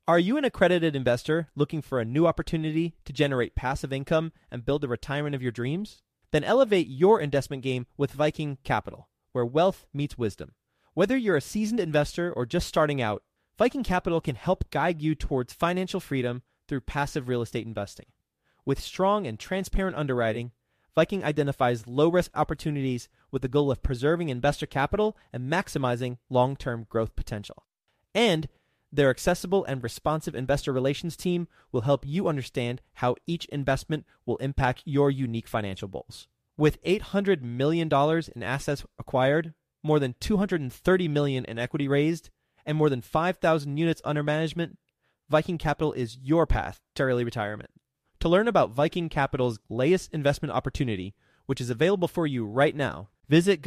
Are you an accredited investor looking for a new opportunity to generate passive income and build the retirement of your dreams? Then elevate your investment game with Viking Capital, where wealth meets wisdom. Whether you're a seasoned investor or just starting out, Viking Capital can help guide you towards financial freedom through passive real estate investing. With strong and transparent underwriting, Viking identifies low-risk opportunities with the goal of preserving investor capital and maximizing long-term growth potential. And their accessible and responsive investor relations team will help you understand how each investment will impact your unique financial goals. With $800 million in assets acquired, more than $230 million in equity raised, and more than 5,000 units under management, Viking Capital is your path to early retirement. To learn about Viking Capital's latest investment opportunity, which is available for you right now, visit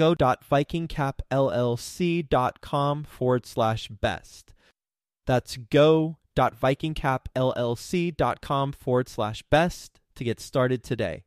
go.vikingcapllc.com/best. That's go.vikingcapllc.com/best to get started today.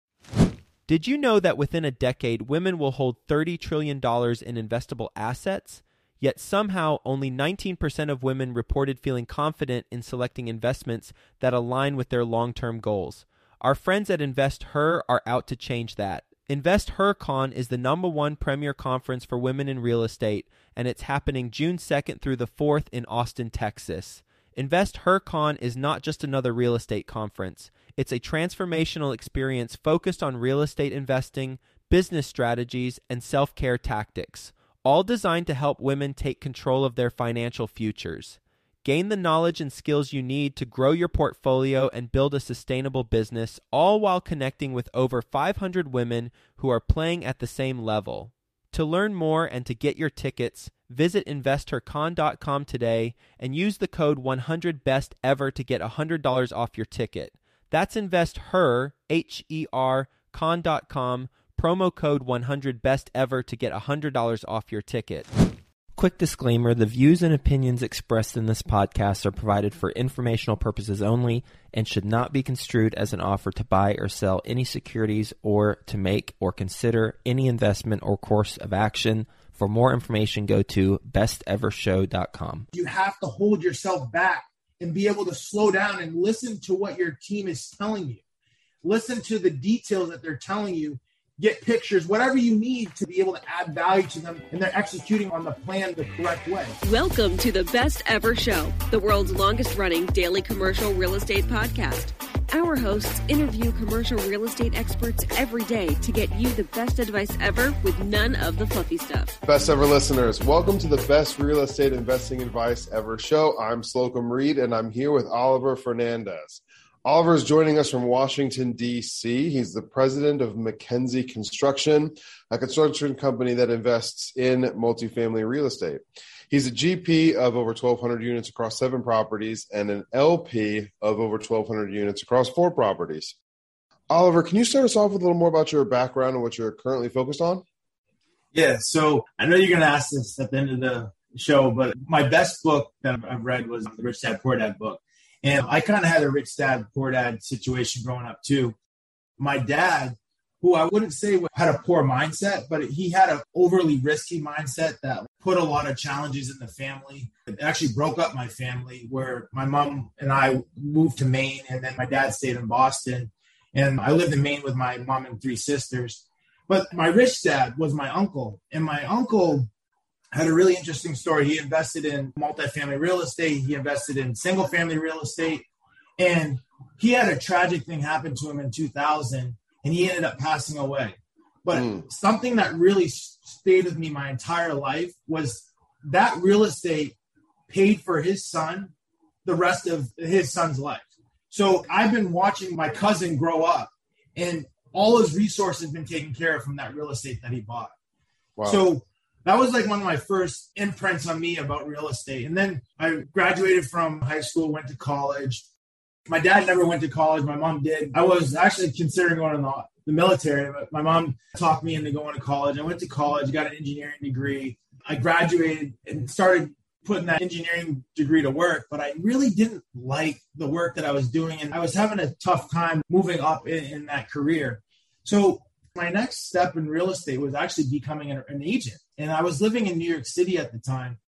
Did you know that within a decade, women will hold $30 trillion in investable assets? Yet somehow only 19% of women reported feeling confident in selecting investments that align with their long-term goals. Our friends at InvestHer are out to change that. InvestHerCon is the #1 premier conference for women in real estate, and it's happening June 2nd through the 4th in Austin, Texas. InvestHerCon is not just another real estate conference. It's a transformational experience focused on real estate investing, business strategies, and self-care tactics, all designed to help women take control of their financial futures. Gain the knowledge and skills you need to grow your portfolio and build a sustainable business, all while connecting with over 500 women who are playing at the same level. To learn more and to get your tickets, visit InvestHerCon.com today and use the code 100BESTEVER to get $100 off your ticket. That's InvestHer, H-E-R, con.com, promo code 100BESTEVER to get $100 off your ticket. Quick disclaimer, the views and opinions expressed in this podcast are provided for informational purposes only and should not be construed as an offer to buy or sell any securities or to make or consider any investment or course of action. For more information, go to bestevershow.com. You have to hold yourself back and be able to slow down and listen to what your team is telling you. Listen to the details that they're telling you. Get pictures, whatever you need to be able to add value to them, and they're executing on the plan the correct way. Welcome to the Best Ever Show, the world's longest running daily commercial real estate podcast. Our hosts interview commercial real estate experts every day to get you the best advice ever with none of the fluffy stuff. Best ever listeners, welcome to the Best Real Estate Investing Advice Ever Show. I'm Slocum Reed, and I'm here with Oliver Fernandez. Oliver is joining us from Washington, D.C. He's the president of McKenzie Construction, a construction company that invests in multifamily real estate. He's a GP of over 1,200 units across 7 properties and an LP of over 1,200 units across 4 properties. Oliver, can you start us off with a little more about your background and what you're currently focused on? Yeah, so I know you're going to ask this at the end of the show, but my best book that I've read was the Rich Dad Poor Dad book. And I kind of had a rich dad, poor dad situation growing up too. My dad, who I wouldn't say had a poor mindset, but he had an overly risky mindset that put a lot of challenges in the family. It actually broke up my family, where my mom and I moved to Maine, and then my dad stayed in Boston. And I lived in Maine with my mom and 3 sisters. But my rich dad was my uncle, and my uncle had a really interesting story. He invested in multifamily real estate. He invested in single family real estate. And he had a tragic thing happen to him in 2000, and he ended up passing away. But something that really stayed with me my entire life was that real estate paid for his son the rest of his son's life. So I've been watching my cousin grow up, and all his resources have been taken care of from that real estate that he bought. Wow. So that was like one of my first imprints on me about real estate. And then I graduated from high school, went to college. My dad never went to college. My mom did. I was actually considering going in the military, but my mom talked me into going to college. I went to college, got an engineering degree. I graduated and started putting that engineering degree to work, but I really didn't like the work that I was doing. And I was having a tough time moving up in that career. So my next step in real estate was actually becoming an agent. And I was living in New York City at the time.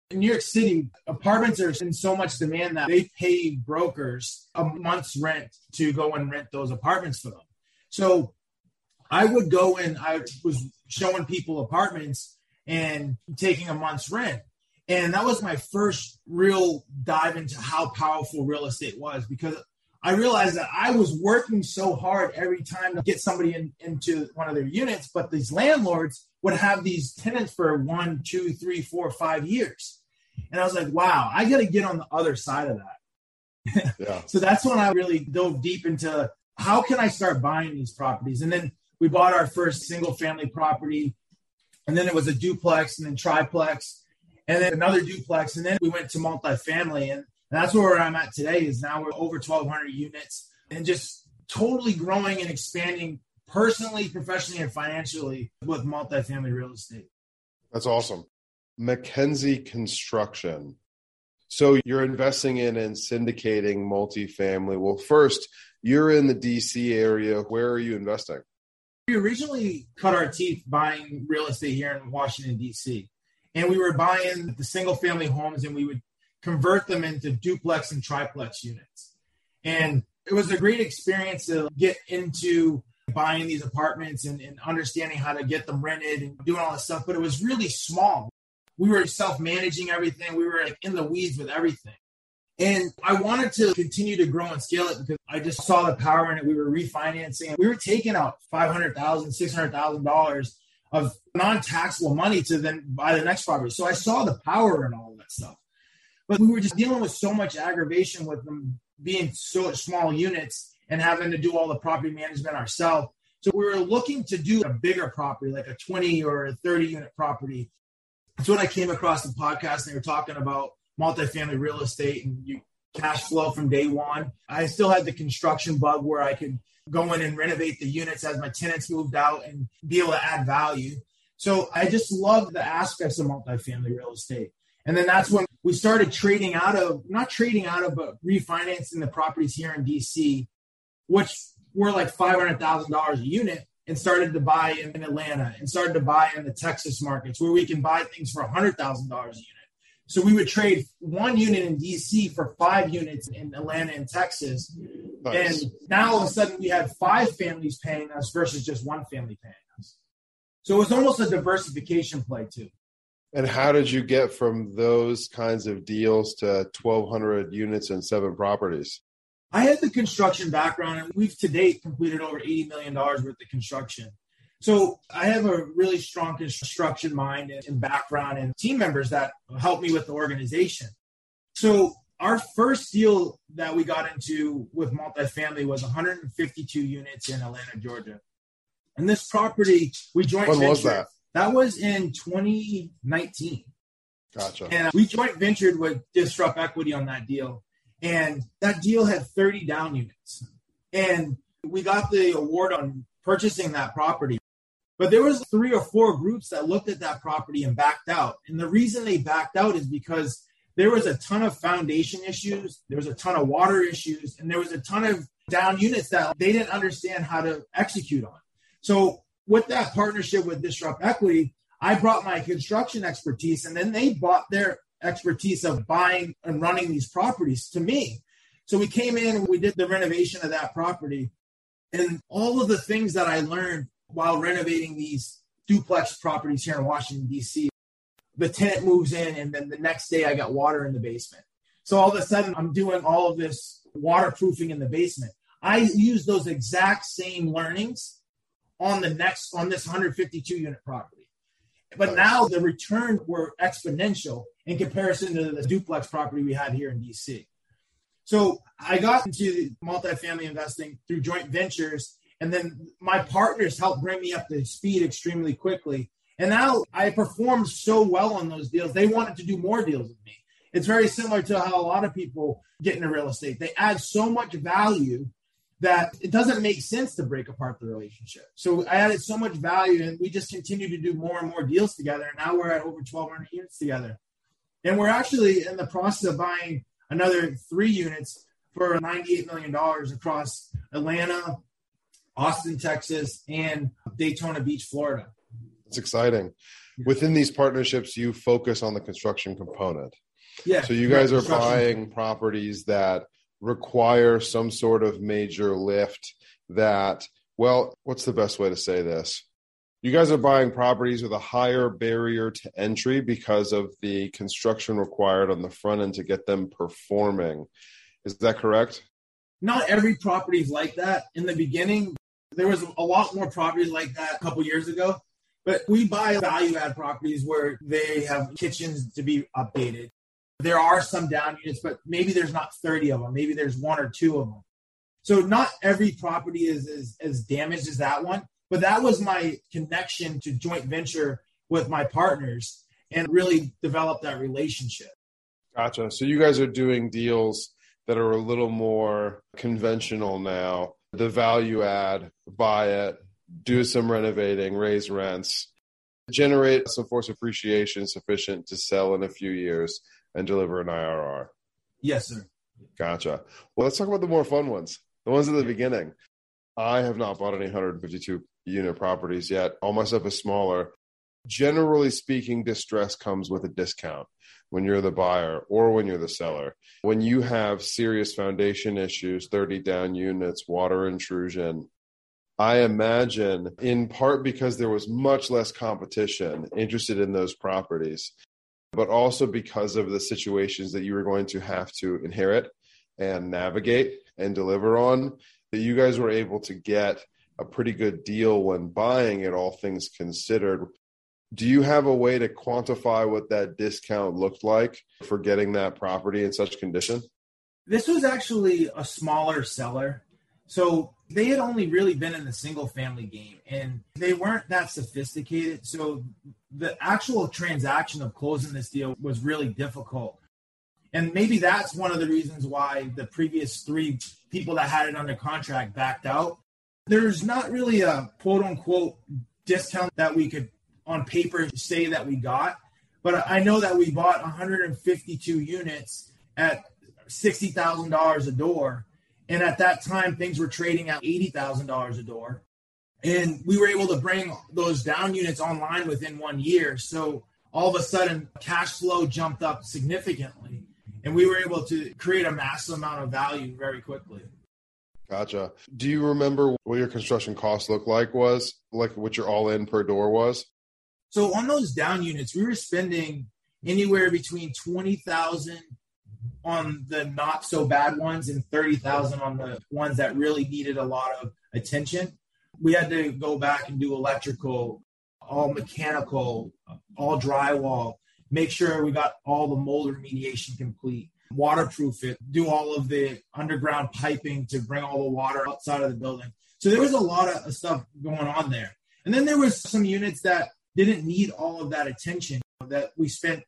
In New York City, apartments are in so much demand that they pay brokers a month's rent to go and rent those apartments for them. So I would go and I was showing people apartments and taking a month's rent. And that was my first real dive into how powerful real estate was, because I realized that I was working so hard every time to get somebody into one of their units, but these landlords would have these tenants for 1, 2, 3, 4, 5 years. And I was like, wow, I got to get on the other side of that. Yeah. So that's when I really dove deep into how can I start buying these properties? And then we bought our first single family property, and then it was a duplex and then triplex and then another duplex. And then we went to multifamily, and that's where I'm at today. Is now we're over 1,200 units and just totally growing and expanding personally, professionally, and financially with multifamily real estate. That's awesome. McKenzie Construction. So you're investing in and syndicating multifamily. Well, first, you're in the DC area. Where are you investing? We originally cut our teeth buying real estate here in Washington, D.C. And we were buying the single family homes, and we would convert them into duplex and triplex units. And it was a great experience to get into buying these apartments and understanding how to get them rented and doing all this stuff. But it was really small. We were self-managing everything. We were like in the weeds with everything. And I wanted to continue to grow and scale it because I just saw the power in it. We were refinancing. We were taking out $500,000, $600,000 of non-taxable money to then buy the next property. So I saw the power in all of that stuff. But we were just dealing with so much aggravation with them being so small units and having to do all the property management ourselves. So we were looking to do a bigger property, like a 20 or a 30 unit property. That's when I came across the podcast, and they were talking about multifamily real estate and you cash flow from day one. I still had the construction bug where I could go in and renovate the units as my tenants moved out and be able to add value. So I just love the aspects of multifamily real estate. And then that's when we started but refinancing the properties here in DC, which were like $500,000 a unit, and started to buy in Atlanta and started to buy in the Texas markets where we can buy things for $100,000 a unit. So we would trade one unit in DC for 5 units in Atlanta and Texas. Nice. And now all of a sudden we had 5 families paying us versus just one family paying us. So it was almost a diversification play too. And how did you get from those kinds of deals to 1,200 units and 7 properties? I had the construction background, and we've to date completed over $80 million worth of construction. So I have a really strong construction mind and background and team members that help me with the organization. So our first deal that we got into with multifamily was 152 units in Atlanta, Georgia. And this property, we joint ventured. When was that? That was in 2019. Gotcha. And we joint ventured with Disrupt Equity on that deal. And that deal had 30 down units. And we got the award on purchasing that property. But there was 3 or 4 groups that looked at that property and backed out. And the reason they backed out is because there was a ton of foundation issues, there was a ton of water issues, and there was a ton of down units that they didn't understand how to execute on. So with that partnership with Disrupt Equity, I brought my construction expertise, and then they brought their expertise of buying and running these properties to me. So we came in and we did the renovation of that property. And all of the things that I learned while renovating these duplex properties here in Washington, D.C., the tenant moves in, and then the next day I got water in the basement. So all of a sudden I'm doing all of this waterproofing in the basement. I use those exact same learnings on this 152 unit property. But now the returns were exponential in comparison to the duplex property we had here in DC. So I got into multifamily investing through joint ventures, and then my partners helped bring me up to speed extremely quickly. And now I performed so well on those deals, they wanted to do more deals with me. It's very similar to how a lot of people get into real estate. They add so much value that it doesn't make sense to break apart the relationship. So I added so much value, and we just continue to do more and more deals together. And now we're at over 1,200 units together. And we're actually in the process of buying another 3 units for $98 million across Atlanta, Austin, Texas, and Daytona Beach, Florida. It's exciting. Within these partnerships, you focus on the construction component. Yeah. So you guys are buying properties that require some sort of major lift that, well, what's the best way to say this? You guys are buying properties with a higher barrier to entry because of the construction required on the front end to get them performing. Is that correct? Not every property is like that. In the beginning, there was a lot more properties like that a couple years ago. But we buy value-add properties where they have kitchens to be updated. There are some down units, but maybe there's not 30 of them. Maybe there's 1 or 2 of them. So not every property is as damaged as that one. But that was my connection to joint venture with my partners and really develop that relationship. Gotcha. So you guys are doing deals that are a little more conventional now. The value add, buy it, do some renovating, raise rents, generate some force appreciation sufficient to sell in a few years and deliver an IRR. Yes, sir. Gotcha. Well, let's talk about the more fun ones, the ones at the beginning. I have not bought any 152 unit properties yet. All my stuff is smaller. Generally speaking, distress comes with a discount when you're the buyer or when you're the seller. When you have serious foundation issues, 30 down units, water intrusion, I imagine in part because there was much less competition interested in those properties, but also because of the situations that you were going to have to inherit and navigate and deliver on, that you guys were able to get a pretty good deal when buying it, all things considered. Do you have a way to quantify what that discount looked like for getting that property in such condition? This was actually a smaller seller. So they had only really been in the single family game and they weren't that sophisticated. So the actual transaction of closing this deal was really difficult. And maybe that's one of the reasons why the previous 3 people that had it under contract backed out. There's not really a quote unquote discount that we could on paper say that we got, but I know that we bought 152 units at $60,000 a door. And at that time, things were trading at $80,000 a door. And we were able to bring those down units online within 1 year. So all of a sudden, cash flow jumped up significantly. And we were able to create a massive amount of value very quickly. Gotcha. Do you remember what your construction cost looked like what your all-in per door was? So on those down units, we were spending anywhere between $20,000 on the not so bad ones and $30,000 on the ones that really needed a lot of attention. We had to go back and do electrical, all mechanical, all drywall, make sure we got all the mold remediation complete, waterproof it, do all of the underground piping to bring all the water outside of the building. So there was a lot of stuff going on there. And then there was some units that didn't need all of that attention that we spent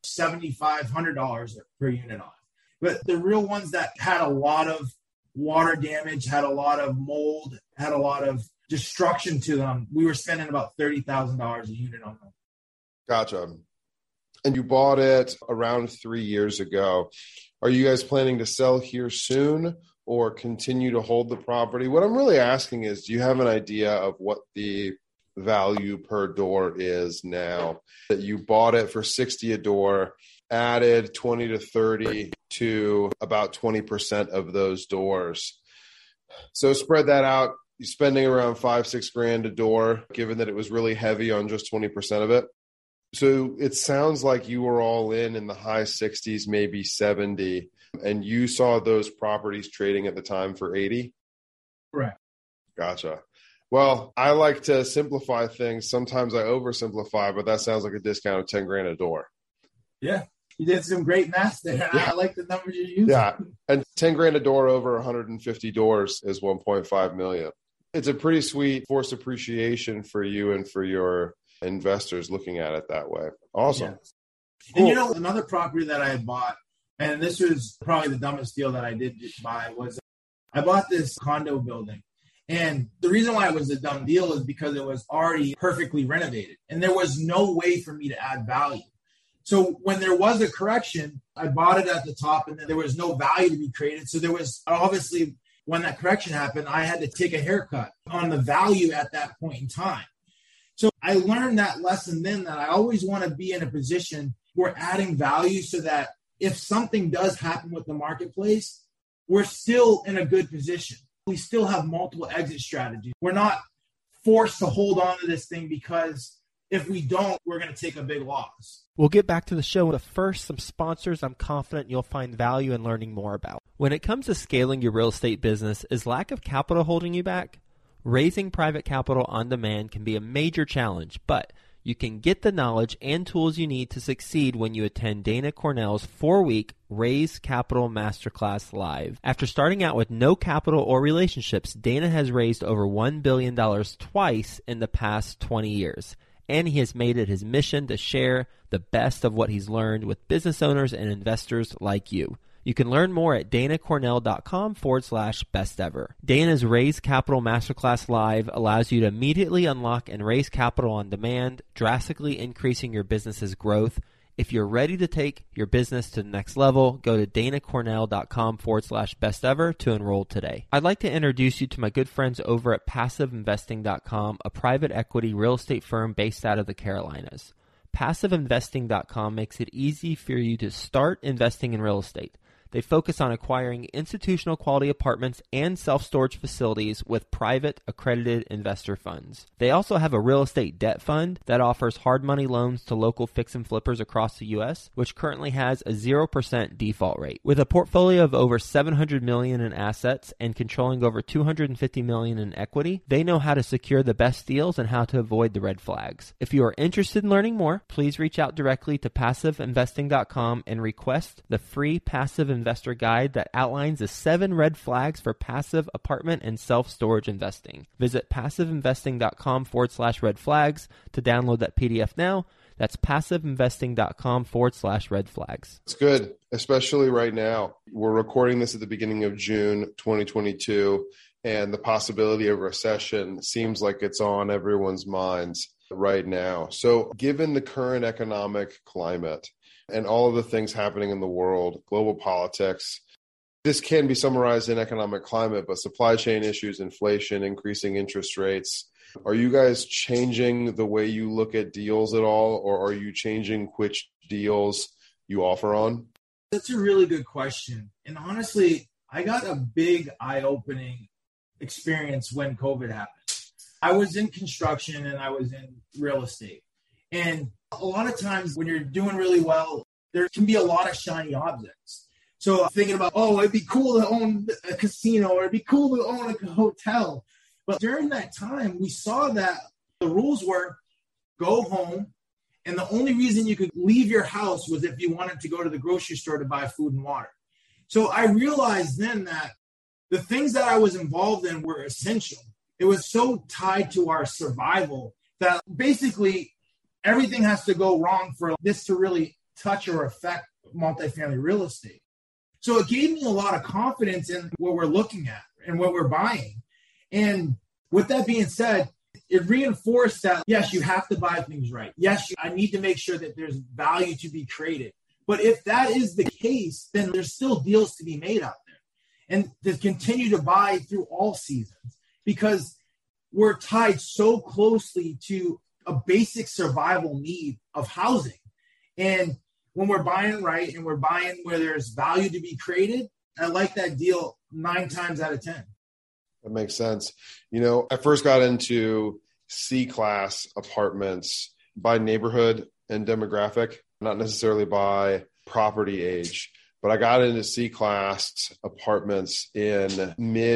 $7,500 per unit on. But the real ones that had a lot of water damage, had a lot of mold, had a lot of destruction to them, we were spending about $30,000 a unit on them. Gotcha. And you bought it around 3 years ago. Are you guys planning to sell here soon or continue to hold the property? What I'm really asking is, do you have an idea of what the value per door is now that you bought it for $60 a door, added 20 to 30 to about 20% of those doors? So spread that out. You're spending around $5-6 grand a door, given that it was really heavy on just 20% of it. So it sounds like you were all in the high 60s, maybe 70, and you saw those properties trading at the time for 80? Correct. Gotcha. Well, I like to simplify things. Sometimes I oversimplify, but that sounds like a discount of 10 grand a door. Yeah. You did some great math there. Yeah. I like the numbers you used. Yeah. And 10 grand a door over 150 doors is 1.5 million. It's a pretty sweet forced appreciation for you and for your investors looking at it that way. Awesome. Yes. Cool. And another property that I had bought, and this was probably the dumbest deal that I did buy, was I bought this condo building. And the reason why it was a dumb deal is because it was already perfectly renovated and there was no way for me to add value. So when there was a correction, I bought it at the top and then there was no value to be created. So there was obviously, when that correction happened, I had to take a haircut on the value at that point in time. So I learned that lesson then, that I always want to be in a position where adding value so that if something does happen with the marketplace, we're still in a good position. We still have multiple exit strategies. We're not forced to hold on to this thing because if we don't, we're going to take a big loss. We'll get back to the show, but first, some sponsors I'm confident you'll find value in learning more about. When it comes to scaling your real estate business, is lack of capital holding you back? Raising private capital on demand can be a major challenge, but you can get the knowledge and tools you need to succeed when you attend Dana Cornell's 4-week Raise Capital Masterclass Live. After starting out with no capital or relationships, Dana has raised over $1 billion twice in the past 20 years. And he has made it his mission to share the best of what he's learned with business owners and investors like you. You can learn more at danacornell.com/best ever. Dana's Raise Capital Masterclass Live allows you to immediately unlock and raise capital on demand, drastically increasing your business's growth. If you're ready to take your business to the next level, go to danacornell.com/best ever to enroll today. I'd like to introduce you to my good friends over at PassiveInvesting.com, a private equity real estate firm based out of the Carolinas. PassiveInvesting.com makes it easy for you to start investing in real estate. They focus on acquiring institutional quality apartments and self-storage facilities with private accredited investor funds. They also have a real estate debt fund that offers hard money loans to local fix and flippers across the U.S., which currently has a 0% default rate. With a portfolio of over $700 million in assets and controlling over $250 million in equity, they know how to secure the best deals and how to avoid the red flags. If you are interested in learning more, please reach out directly to PassiveInvesting.com and request the free Passive Investor Guide that outlines the 7 red flags for passive apartment and self-storage investing. Visit PassiveInvesting.com/red flags to download that PDF now. That's PassiveInvesting.com/red flags. It's good, especially right now. We're recording this at the beginning of June 2022, and the possibility of recession seems like it's on everyone's minds right now. So given the current economic climate, and all of the things happening in the world, global politics, this can be summarized in economic climate, but supply chain issues, inflation, increasing interest rates. Are you guys changing the way you look at deals at all, or are you changing which deals you offer on? That's a really good question. And honestly, I got a big eye-opening experience when COVID happened. I was in construction and I was in real estate. And a lot of times when you're doing really well, there can be a lot of shiny objects. So I'm thinking about, it'd be cool to own a casino, or it'd be cool to own a hotel. But during that time, we saw that the rules were go home, and the only reason you could leave your house was if you wanted to go to the grocery store to buy food and water. So I realized then that the things that I was involved in were essential. It was so tied to our survival that basically everything has to go wrong for this to really touch or affect multifamily real estate. So it gave me a lot of confidence in what we're looking at and what we're buying. And with that being said, it reinforced that, yes, you have to buy things right. Yes, I need to make sure that there's value to be created. But if that is the case, then there's still deals to be made out there. And to continue to buy through all seasons, because we're tied so closely to a basic survival need of housing. And when we're buying right and we're buying where there's value to be created, I like that deal 9 times out of 10. That makes sense. I first got into C-class apartments by neighborhood and demographic, not necessarily by property age, but I got into C-class apartments in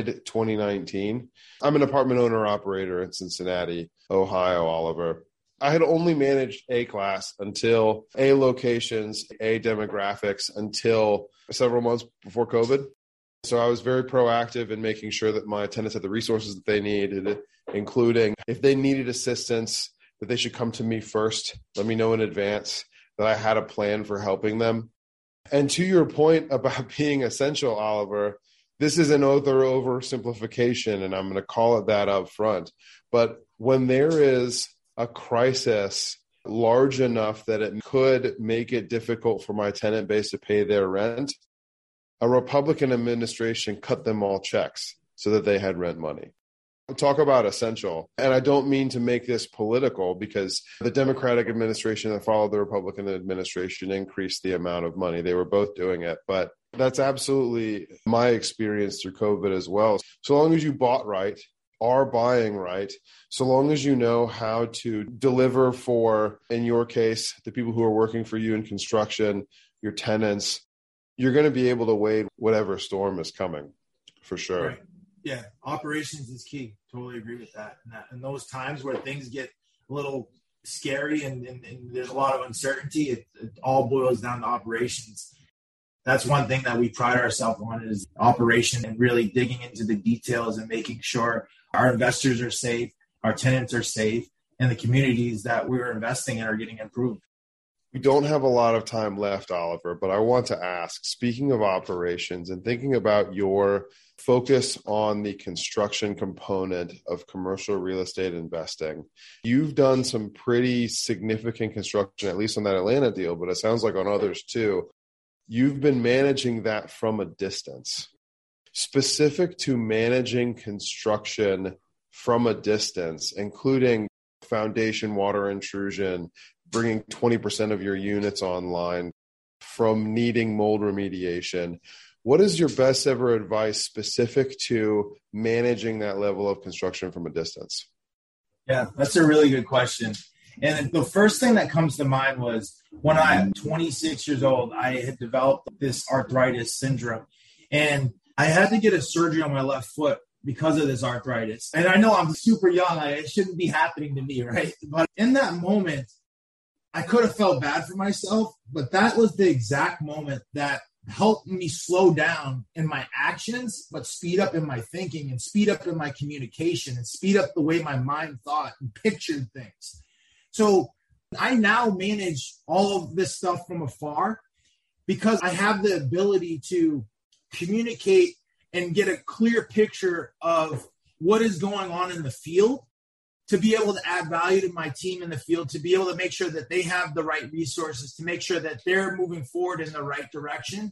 mid-2019. I'm an apartment owner-operator in Cincinnati, Ohio, Oliver. I had only managed A-class until A locations, A demographics until several months before COVID. So I was very proactive in making sure that my tenants had the resources that they needed, including if they needed assistance, that they should come to me first. Let me know in advance that I had a plan for helping them. And to your point about being essential, Oliver, this is an oversimplification, and I'm going to call it that up front. But when there is a crisis large enough that it could make it difficult for my tenant base to pay their rent, a Republican administration cut them all checks so that they had rent money. Talk about essential. And I don't mean to make this political, because the Democratic administration that followed the Republican administration increased the amount of money. They were both doing it. But that's absolutely my experience through COVID as well. So long as you bought right, are buying right, so long as you know how to deliver for, in your case, the people who are working for you in construction, your tenants, you're going to be able to wade whatever storm is coming, for sure. Right. Yeah, operations is key. Totally agree with that. And those times where things get a little scary and there's a lot of uncertainty, it all boils down to operations. That's one thing that we pride ourselves on, is operation and really digging into the details and making sure our investors are safe, our tenants are safe, and the communities that we're investing in are getting improved. We don't have a lot of time left, Oliver, but I want to ask, speaking of operations and thinking about your focus on the construction component of commercial real estate investing, you've done some pretty significant construction, at least on that Atlanta deal, but it sounds like on others too. You've been managing that from a distance. Specific to managing construction from a distance, including foundation water intrusion, bringing 20% of your units online, from needing mold remediation, what is your best ever advice specific to managing that level of construction from a distance? Yeah, that's a really good question. And the first thing that comes to mind was when I'm 26 years old, I had developed this arthritis syndrome, and I had to get a surgery on my left foot because of this arthritis. And I know I'm super young. It shouldn't be happening to me, right? But in that moment, I could have felt bad for myself, but that was the exact moment that helped me slow down in my actions, but speed up in my thinking and speed up in my communication and speed up the way my mind thought and pictured things. So I now manage all of this stuff from afar because I have the ability to communicate and get a clear picture of what is going on in the field, to be able to add value to my team in the field, to be able to make sure that they have the right resources, to make sure that they're moving forward in the right direction.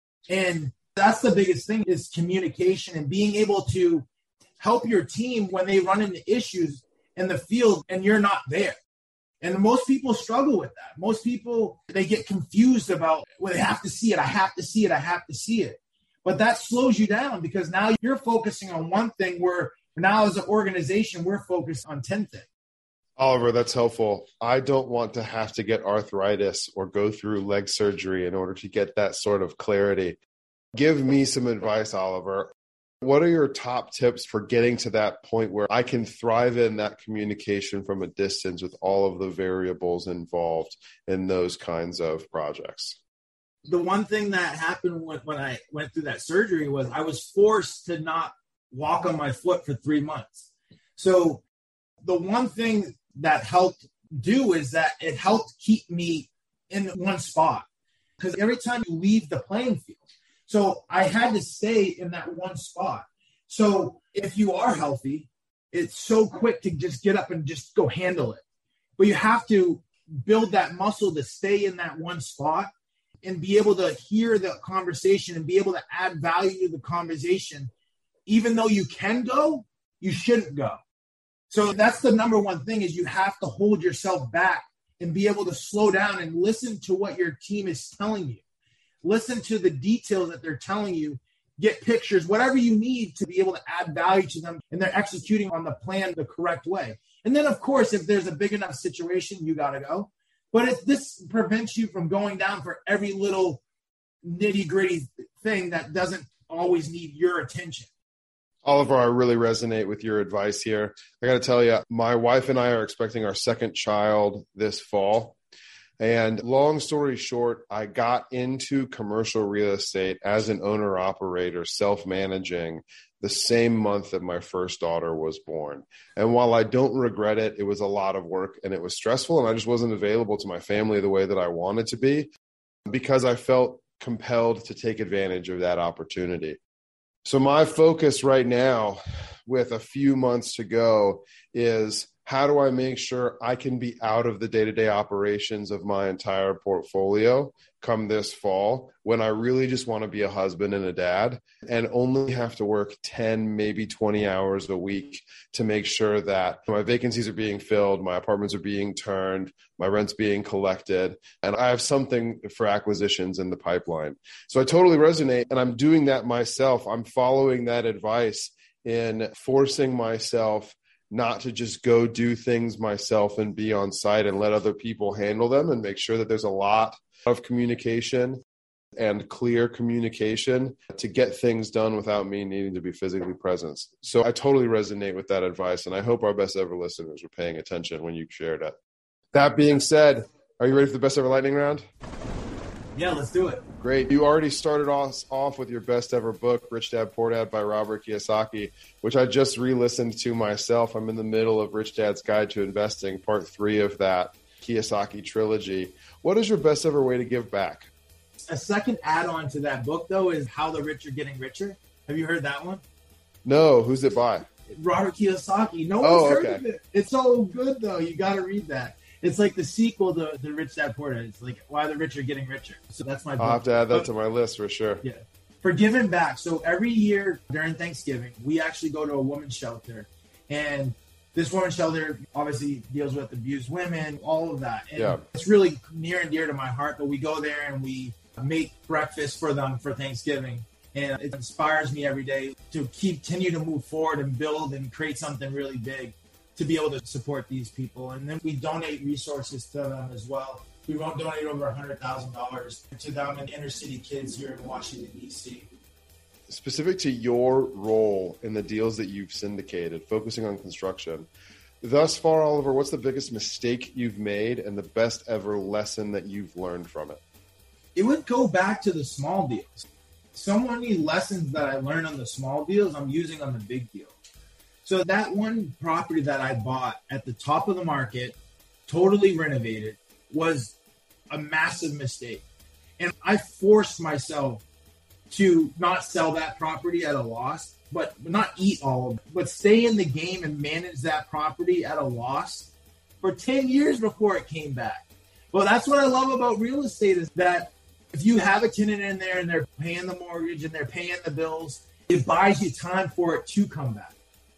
And that's the biggest thing, is communication and being able to help your team when they run into issues in the field and you're not there. And most people struggle with that. Most people, they get confused about, well, they have to see it. I have to see it. I have to see it. But that slows you down because now you're focusing on one thing, where now as an organization, we're focused on 10 things. Oliver, that's helpful. I don't want to have to get arthritis or go through leg surgery in order to get that sort of clarity. Give me some advice, Oliver. What are your top tips for getting to that point where I can thrive in that communication from a distance with all of the variables involved in those kinds of projects? The one thing that happened when I went through that surgery was I was forced to not walk on my foot for 3 months. So the one thing that helped do is that it helped keep me in one spot, because every time you leave the playing field, so I had to stay in that one spot. So if you are healthy, it's so quick to just get up and just go handle it. But you have to build that muscle to stay in that one spot and be able to hear the conversation and be able to add value to the conversation. Even though you can go, you shouldn't go. So that's the number one thing, is you have to hold yourself back and be able to slow down and listen to what your team is telling you. Listen to the details that they're telling you, get pictures, whatever you need to be able to add value to them, and they're executing on the plan the correct way. And then, of course, if there's a big enough situation, you got to go. But this prevents you from going down for every little nitty-gritty thing that doesn't always need your attention. Oliver, I really resonate with your advice here. I got to tell you, my wife and I are expecting our second child this fall. And long story short, I got into commercial real estate as an owner-operator, self-managing, the same month that my first daughter was born. And while I don't regret it, it was a lot of work and it was stressful, and I just wasn't available to my family the way that I wanted to be, because I felt compelled to take advantage of that opportunity. So my focus right now, with a few months to go, is how do I make sure I can be out of the day-to-day operations of my entire portfolio come this fall when I really just want to be a husband and a dad and only have to work 10, maybe 20 hours a week to make sure that my vacancies are being filled, my apartments are being turned, my rent's being collected, and I have something for acquisitions in the pipeline. So I totally resonate, and I'm doing that myself. I'm following that advice in forcing myself not to just go do things myself and be on site and let other people handle them, and make sure that there's a lot of communication and clear communication to get things done without me needing to be physically present. So I totally resonate with that advice, and I hope our best ever listeners were paying attention when you shared it. That being said, are you ready for the best ever lightning round? Yeah, let's do it. Great. You already started off with your best ever book, Rich Dad, Poor Dad by Robert Kiyosaki, which I just re-listened to myself. I'm in the middle of Rich Dad's Guide to Investing, part 3 of that Kiyosaki trilogy. What is your best ever way to give back? A second add-on to that book, though, is How the Rich Are Getting Richer. Have you heard that one? No. Who's it by? Robert Kiyosaki. No one's heard of it. It's so good, though. You got to read that. It's like the sequel to the Rich Dad Poor Dad. It's like Why the Rich Are Getting Richer. So that's my book. I'll have to add that to my list for sure. Yeah. For giving back. So every year during Thanksgiving, we actually go to a women's shelter. And this women's shelter obviously deals with abused women, all of that. And it's really near and dear to my heart. But we go there and we make breakfast for them for Thanksgiving. And it inspires me every day to continue to move forward and build and create something really big to be able to support these people. And then we donate resources to them as well. We won't donate over $100,000 to them and inner city kids here in Washington, D.C. Specific to your role in the deals that you've syndicated, focusing on construction, thus far, Oliver, what's the biggest mistake you've made and the best ever lesson that you've learned from it? It would go back to the small deals. So many lessons that I learned on the small deals, I'm using on the big deal. So that one property that I bought at the top of the market, totally renovated, was a massive mistake. And I forced myself to not sell that property at a loss, but not eat all of it, but stay in the game and manage that property at a loss for 10 years before it came back. Well, that's what I love about real estate is that if you have a tenant in there and they're paying the mortgage and they're paying the bills, it buys you time for it to come back.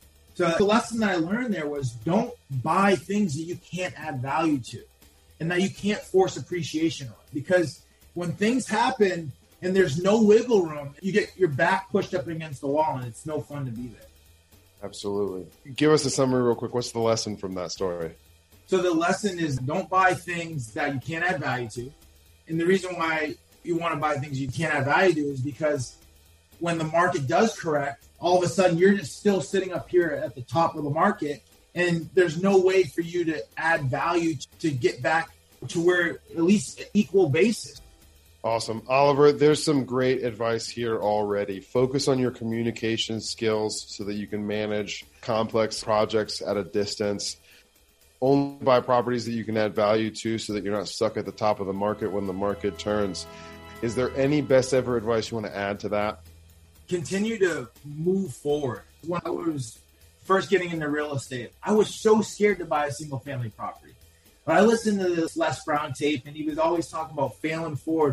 So the lesson that I learned there was don't buy things that you can't add value to and that you can't force appreciation on. Because when things happen and there's no wiggle room, you get your back pushed up against the wall and it's no fun to be there. Absolutely. Give us a summary real quick. What's the lesson from that story? So the lesson is don't buy things that you can't add value to. And the reason why you want to buy things you can't add value to is because when the market does correct, all of a sudden you're just still sitting up here at the top of the market and there's no way for you to add value to get back to where at least equal basis. Awesome. Oliver, there's some great advice here already. Focus on your communication skills so that you can manage complex projects at a distance. Only buy properties that you can add value to so that you're not stuck at the top of the market when the market turns. Is there any best ever advice you want to add to that? Continue to move forward. When I was first getting into real estate, I was so scared to buy a single family property. But I listened to this Les Brown tape and he was always talking about failing forward.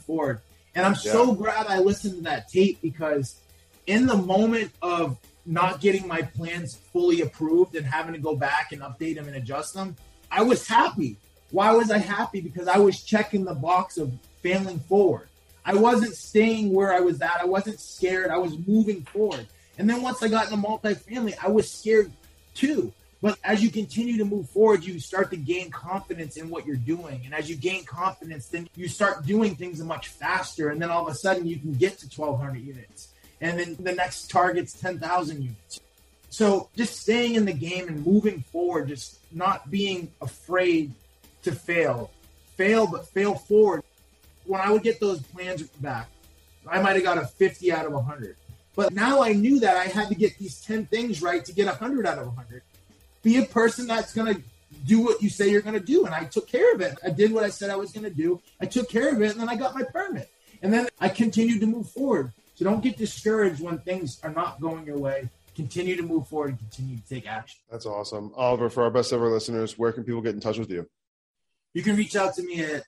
And I'm so glad I listened to that tape because in the moment of not getting my plans fully approved and having to go back and update them and adjust them, I was happy. Why was I happy? Because I was checking the box of failing forward. I wasn't staying where I was at. I wasn't scared. I was moving forward. And then once I got into multifamily, I was scared too. But as you continue to move forward, you start to gain confidence in what you're doing. And as you gain confidence, then you start doing things much faster. And then all of a sudden you can get to 1,200 units. And then the next target's 10,000 units. So just staying in the game and moving forward, just not being afraid to fail. Fail, but fail forward. When I would get those plans back, I might have got a 50 out of 100. But now I knew that I had to get these 10 things right to get 100 out of 100. Be a person that's going to do what you say you're going to do. And I took care of it. I did what I said I was going to do. I took care of it, and then I got my permit. And then I continued to move forward. So don't get discouraged when things are not going your way. continue to move forward and continue to take action. That's awesome. Oliver, for our best ever listeners, where can people get in touch with you? You can reach out to me at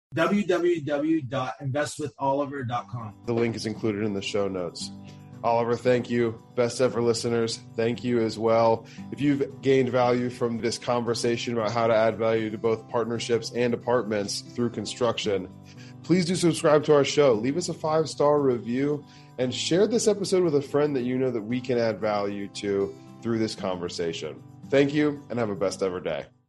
www.investwitholiver.com. The link is included in the show notes. Oliver, thank you. Best ever listeners, thank you as well. If you've gained value from this conversation about how to add value to both partnerships and apartments through construction, please do subscribe to our show. Leave us a 5-star review and share this episode with a friend that you know that we can add value to through this conversation. Thank you and have a best ever day.